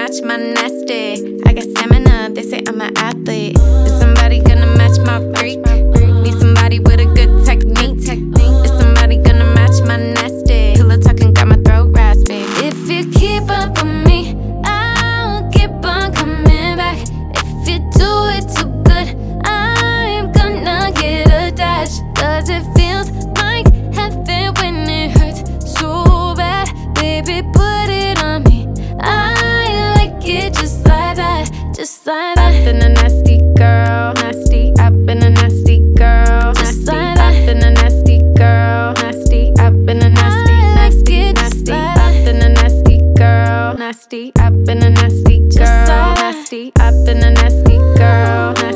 match my nasty? I got stamina, they say I'm an athlete. Is somebody gonna match my freak? Need somebody with a good technique. Is somebody gonna match my nasty? Pillow talking got my throat raspy. If you keep up with me, I'll keep on coming back. If you do it too good, I'm gonna get attached. Cause it feels like heaven when it hurts so bad. Baby, put it on me. I like it just like that, just like that. I've been a nasty girl, nasty. I've been a nasty girl, nasty. I've been a nasty girl, nasty. I've been a nasty, nasty, nasty. I've been a nasty girl, nasty. I've been a nasty girl, nasty. I've been a nasty girl, nasty.